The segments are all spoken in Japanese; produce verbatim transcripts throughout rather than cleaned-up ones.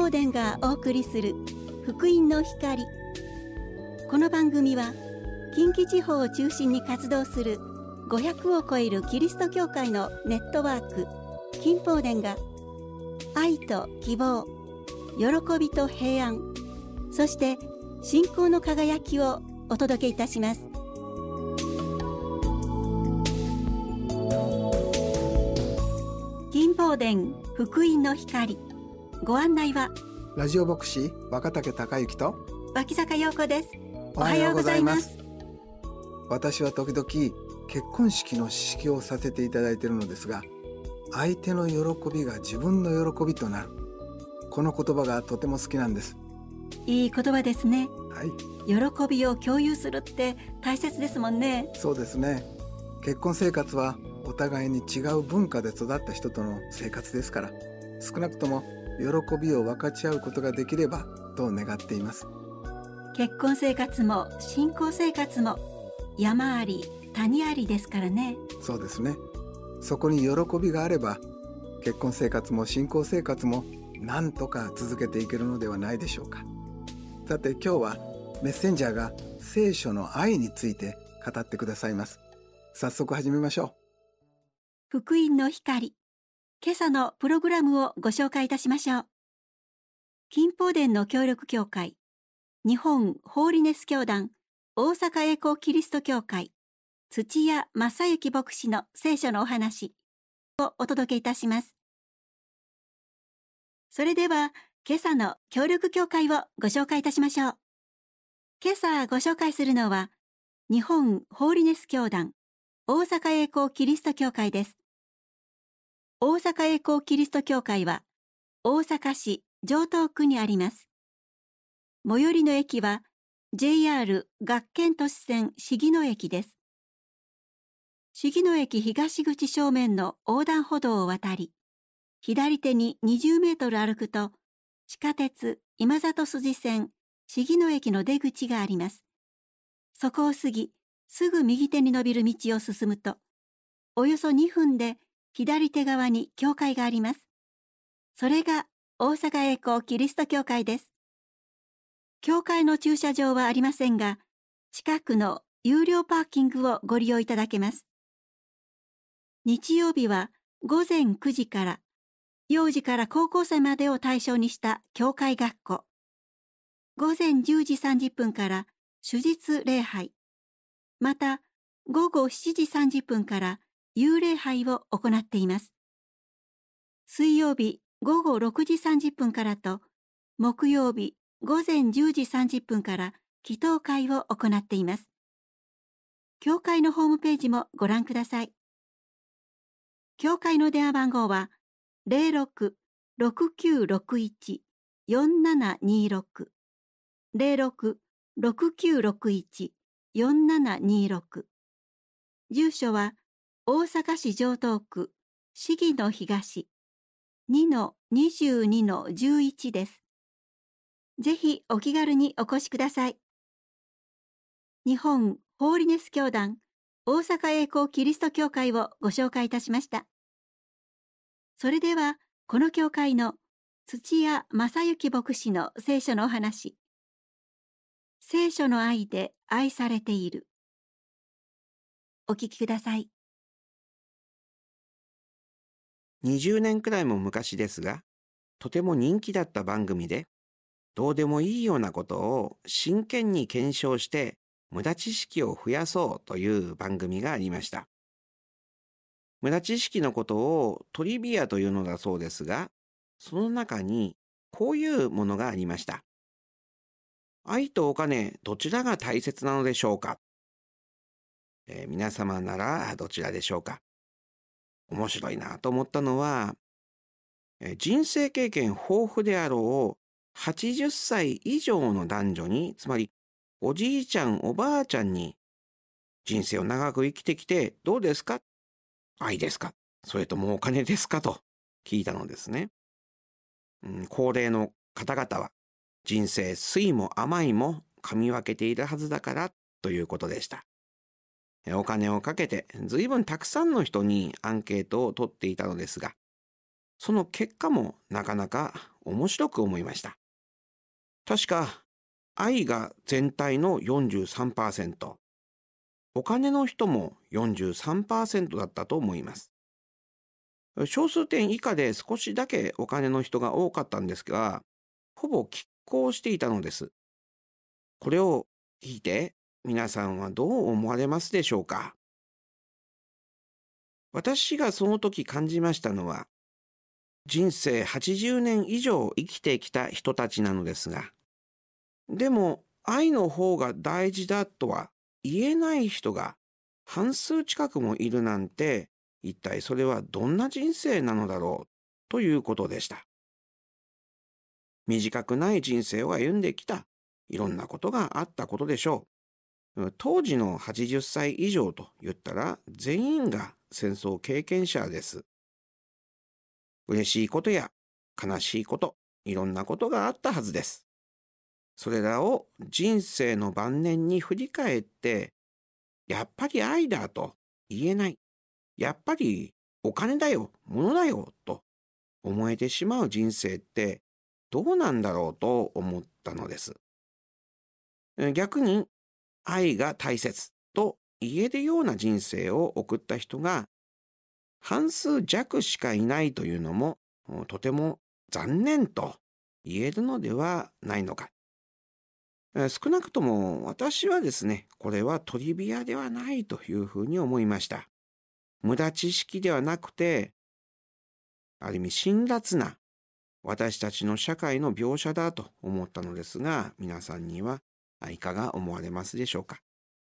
宝殿がお送りする福音の光。この番組は近畿地方を中心に活動するごひゃくを超えるキリスト教会のネットワーク金宝殿が愛と希望、喜びと平安、そして信仰の輝きをお届けいたします。金宝殿福音の光、ご案内はラジオ牧師若竹孝之と脇坂陽子です。 おはようございます。私は時々結婚式の式をさせていただいているのですが、相手の喜びが自分の喜びとなる、この言葉がとても好きなんです。 いい言葉ですね。 はい、 喜びを共有するって大切ですもんね。 そうですね。結婚生活はお互いに違う文化で育った人との生活ですから、少なくとも喜びを分かち合うことができればと願っています。 結婚生活も信仰生活も山あり谷ありですからね。 そうですね。そこに喜びがあれば、結婚生活も信仰生活も何とか続けていけるのではないでしょうか。さて、今日はメッセンジャーが聖書の愛について語ってくださいます。早速始めましょう。 福音の光、今朝のプログラムをご紹介いたしましょう。金宝殿の協力協会、日本ホーリネス教団、大阪栄光キリスト教会、土屋正幸牧師の聖書のお話をお届けいたします。それでは今朝の協力協会をご紹介いたしましょう。今朝ご紹介するのは日本ホーリネス教団大阪栄光キリスト教会です。大阪栄光キリスト教会は大阪市城東区にあります。最寄りの駅は ジェイアール 学研都市線鴫野駅です。鴫野駅東口正面の横断歩道を渡り、左手ににじゅうメートル歩くと地下鉄今里筋線鴫野駅の出口があります。そこを過ぎ、すぐ右手に伸びる道を進むと、およそにふんで左手側に教会があります。それが大阪栄光キリスト教会です。教会の駐車場はありませんが、近くの有料パーキングをご利用いただけます。日曜日はごぜんくじから幼児から高校生までを対象にした教会学校。ごぜんじゅうじさんじゅっぷんから主日礼拝。また、ごごしちじさんじゅっぷんから幽霊拝を行っています。水曜日ごごろくじさんじゅっぷんからと、木曜日ごぜんじゅうじさんじゅっぷんから祈祷会を行っています。教会のホームページもご覧ください。教会の電話番号は ゼロろく ろくきゅうろくいち よんななにろく ゼロろく ろくきゅうろくいち よんななにろく。住所は大阪市城東区鴫野東 にのにじゅうにのじゅういち です。ぜひお気軽にお越しください。日本ホーリネス教団大阪栄光キリスト教会をご紹介いたしました。それではこの教会の土屋正幸牧師の聖書のお話、聖書の愛で愛されている。お聞きください。 にじゅうねんくらいも昔ですが、とても人気だった番組で、どうでもいいようなことを真剣に検証して無駄知識を増やそうという番組がありました。無駄知識のことをトリビアというのだそうですが、その中にこういうものがありました。愛とお金、どちらが大切なのでしょうか？えー、皆様ならどちらでしょうか？面白いなと思ったのは、えー人生経験豊富であろうはちじゅっさい以上の男女に、つまりおじいちゃんおばあちゃんに、人生を長く生きてきてどうですか？愛ですか？それともお金ですか？と聞いたのですね。うん、高齢の方々は人生酸いも甘いも噛み分けているはずだからということでした。お金をかけて随分たくさんの人にアンケートを取っていたのですが、 その結果もなかなか面白く思いました。確か愛が全体の よんじゅうさんパーセント、お金の人も よんじゅうさんパーセント だったと思います。小数点以下で少しだけお金の人が多かったんですが、ほぼ拮抗していたのです。これを聞いて皆さんはどう思われますでしょうか。私がその時感じましたのは、人生はちじゅうねん以上生きてきた人たちなのですが、でも愛の方が大事だとは言えない人が半数近くもいるなんて、一体それはどんな人生なのだろうということでした。短くない人生を歩んできた、いろんなことがあったことでしょう。当時のはちじゅっさい以上と言ったら全員が戦争経験者です。嬉しいことや悲しいこと、いろんなことがあったはずです。それらを人生の晩年に振り返って、やっぱり愛だと言えない。やっぱりお金だよ、物だよと思えてしまう人生ってどうなんだろうと思ったのです。逆に愛が大切と言えるような人生を送った人が半数弱しかいないというのもとても残念と言えるのではないのか。少なくとも私はですね、これはトリビアではないというふうに思いました。無駄知識ではなくて、ある意味辛辣な私たちの社会の描写だと思ったのですが、皆さんにはいかが思われますでしょうか。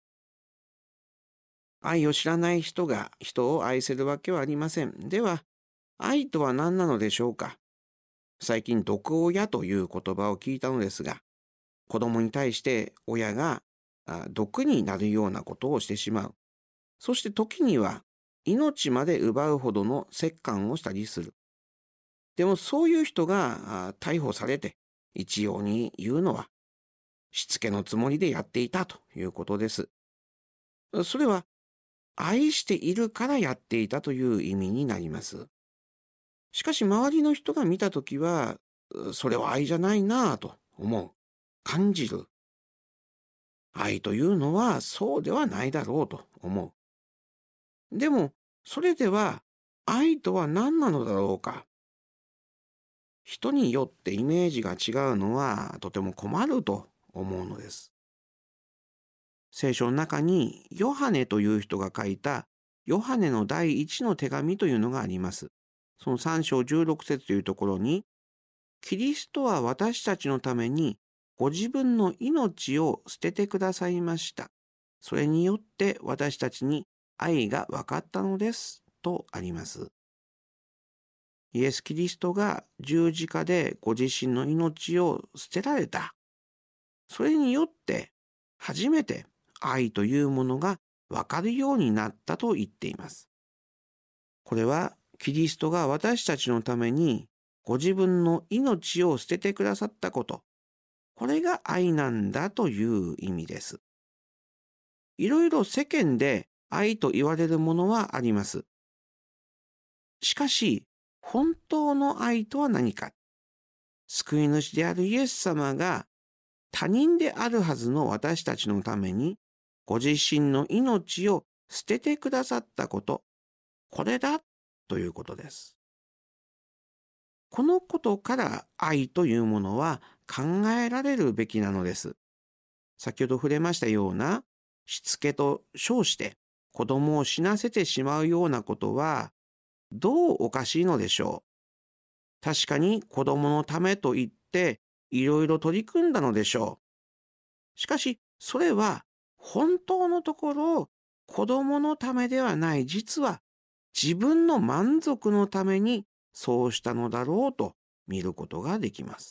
愛を知らない人が人を愛せるわけはありません。では、愛とは何なのでしょうか。最近、毒親という言葉を聞いたのですが、子供に対して親が毒になるようなことをしてしまう。そして時には命まで奪うほどの折檻をしたりする。でもそういう人が逮捕されて一様に言うのは、しつけのつもりでやっていたということです。それは愛しているからやっていたという意味になります。しかし周りの人が見たときは、それは愛じゃないなぁと思う、感じる。愛というのはそうではないだろうと思う。でもそれでは愛とは何なのだろうか。人によってイメージが違うのはとても困ると思うのです。聖書の中にヨハネという人が書いたヨハネの第一の手紙というのがあります。そのさん章じゅうろく節というところに、キリストは私たちのためにご自分の命を捨ててくださいました。それによって私たちに愛が分かったのですとあります。イエス・キリストが十字架でご自身の命を捨てられた。それによって初めて愛というものが分かるようになったと言っています。これはキリストが私たちのためにご自分の命を捨ててくださったこと、これが愛なんだという意味です。いろいろ世間で愛と言われるものはあります。しかし、本当の愛とは何か。救い主であるイエス様が他人であるはずの私たちのためにご自身の命を捨ててくださったこと、これだということです。このことから愛というものは考えられるべきなのです。先ほど触れましたようなしつけと称して子供を死なせてしまうようなことはどうおかしいのでしょう。確かに子供のためと言っていろいろ取り組んだのでしょう。しかしそれは本当のところ子供のためではない、実は自分の満足のためにそうしたのだろうと見ることができます。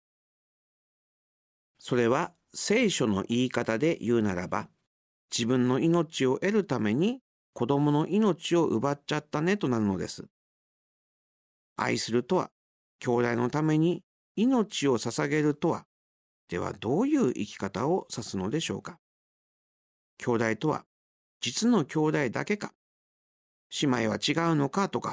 それは聖書の言い方で言うならば、自分の命を得るために子供の命を奪っちゃったねとなるのです。愛するとは、兄弟のために命を捧げるとは、ではどういう生き方を指すのでしょうか。兄弟とは実の兄弟だけか、姉妹は違うのかとか、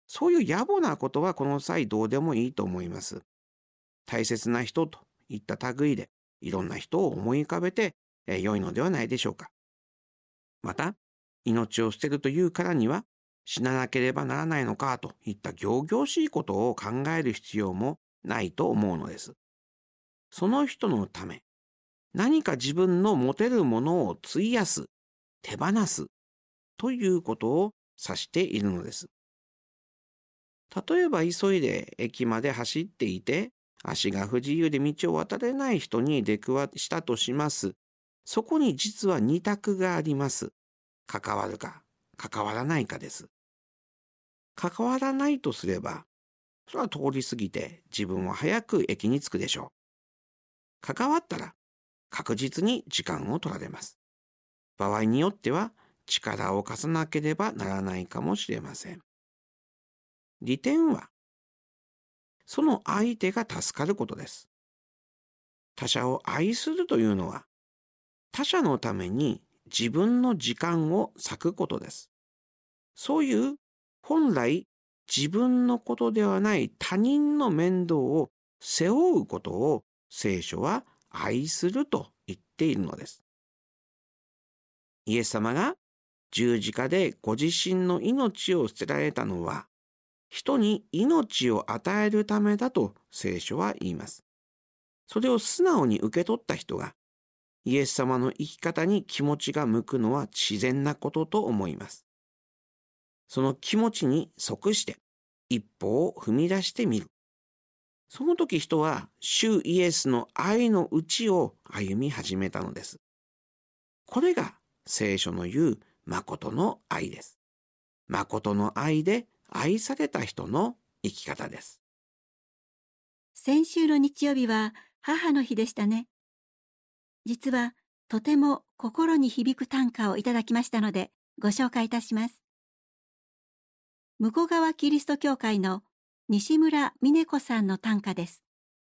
そういう野暮なことはこの際どうでもいいと思います。大切な人といった類でいろんな人を思い浮かべて良いのではないでしょうか。また、命を捨てるというからには死ななければならないのかといった仰々しいことを考える必要もないと思うのです。その人のため、何か自分の持てるものを費やす、手放すということを指しているのです。例えば急いで駅まで走っていて、足が不自由で道を渡れない人に出くわしたとします。そこに実は二択があります。関わるか、関わらないかです。関わらないとすれば、それは通り過ぎて自分は早く駅に着くでしょう。関わったら確実に時間を取られます。場合によっては力を貸さなければならないかもしれません。利点は、その相手が助かることです。他者を愛するというのは、他者のために自分の時間を割くことです。そういう本来自分のことではない他人の面倒を背負うことを聖書は愛すると言っているのです。イエス様が十字架でご自身の命を捨てられたのは、人に命を与えるためだと聖書は言います。それを素直に受け取った人が、イエス様の生き方に気持ちが向くのは自然なことと思います。その気持ちに即して一歩を踏み出してみる。その時人は主イエスの愛の内を歩み始めたのです。これが聖書の言う誠の愛です。誠の愛で愛された人の生き方です。 先週の日曜日は母の日でしたね。実はとても心に響く短歌をいただきましたのでご紹介いたします。向川キリスト教会の西村峰子さんの短歌です。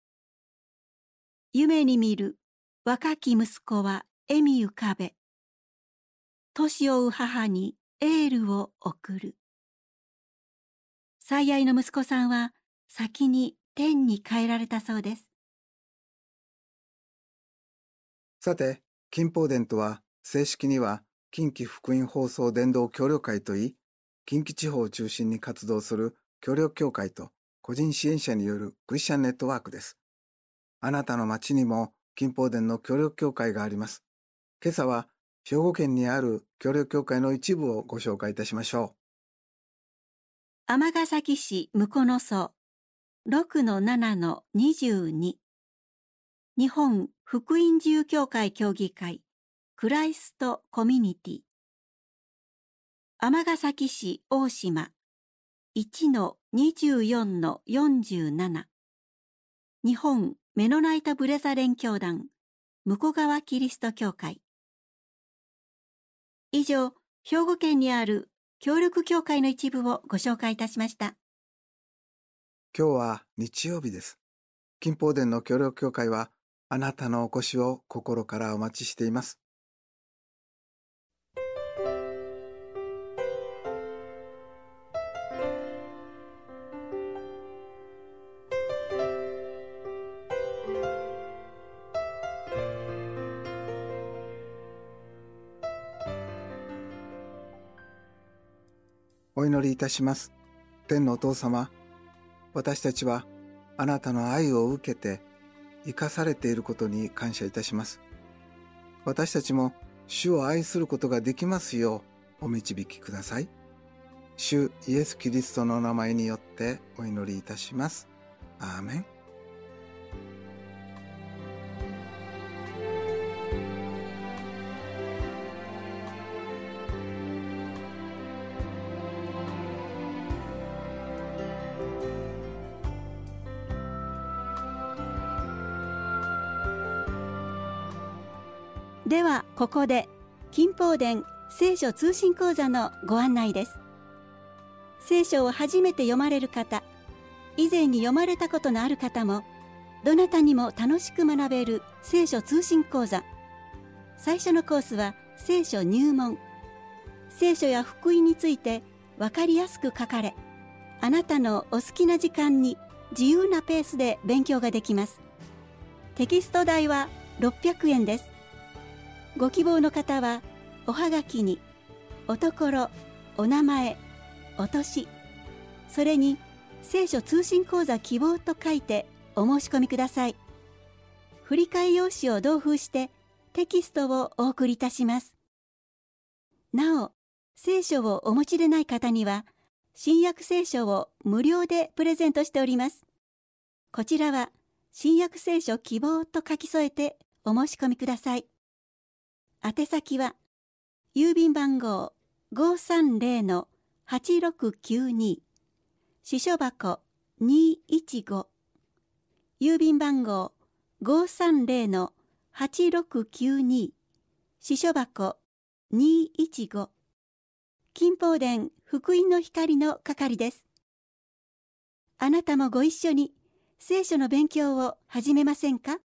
夢に見る若き息子は笑み浮かべ、年追う母にエールを送る。最愛の息子さんは先に天に帰られたそうです。 さて、金宝殿とは正式には近畿福音放送伝道協力会といい、近畿地方を中心に活動する協力協会と個人支援者によるクリスチャンネットワークです。あなたの町にも金宝殿の協力協会があります。今朝は兵庫県にある協力協会の一部をご紹介いたしましょう。尼崎市向野荘 ろくのななのにじゅうに 日本福音自由協会協議会クライストコミュニティ、尼崎市大島 いちのにじゅうよんのよんじゅうなな、日本メノナイトブレザレン教団向川キリスト教会。以上、兵庫県にある協力協会の一部をご紹介いたしました。 今日は日曜日です。金宝殿の協力協会はあなたのお越しを心からお待ちしています。お祈りいたします。天のお父様、私たちはあなたの愛を受けて生かされていることに感謝いたします。私たちも主を愛することができますようお導きください。主イエス・キリストの名前によってお祈りいたします。アーメン。 ではここで金宝殿聖書通信講座のご案内です。聖書を初めて読まれる方、以前に読まれたことのある方も、どなたにも楽しく学べる聖書通信講座。最初のコースは聖書入門。聖書や福音について分かりやすく書かれ、 あなたのお好きな時間に自由なペースで勉強ができます。テキスト代はろっぴゃくえんです。ご希望の方はおはがきにおところ、お名前、お年、それに聖書通信講座希望と書いてお申し込みください。振り替え用紙を同封してテキストをお送りいたします。なお、聖書をお持ちでない方には新約聖書を無料でプレゼントしております。こちらは新約聖書希望と書き添えてお申し込みください。宛先は郵便番号 ごーさんぜろのはちろくきゅうに 支所箱にーいちご、郵便番号 ごーさんぜろのはちろくきゅうに 支所箱にーいちご、金宝殿福音の光の係です。あなたもご一緒に聖書の勉強を始めませんか？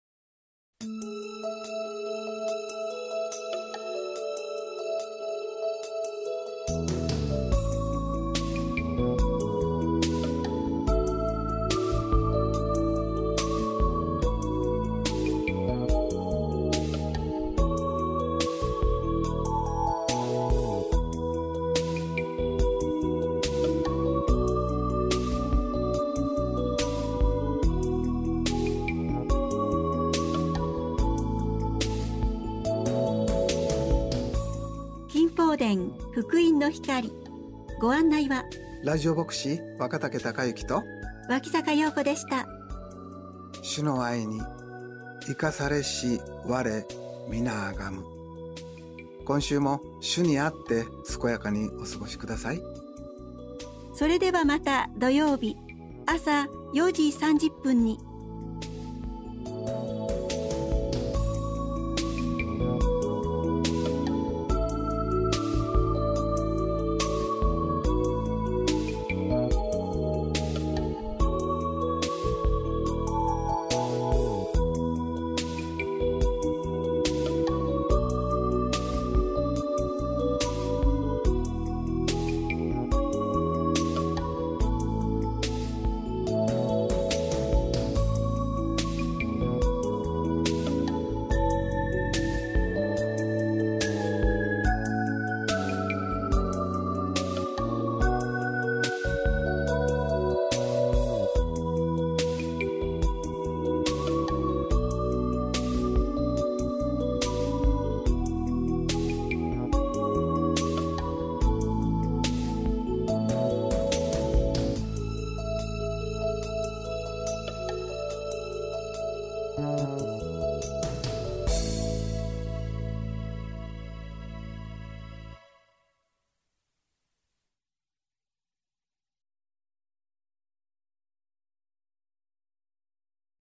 福音の光、ご案内はラジオ牧師若竹孝之と脇坂陽子でした。 主の愛に生かされし我皆あがむ。今週も主にあって健やかにお過ごしください。 それではまた土曜日朝よじさんじゅっぷんに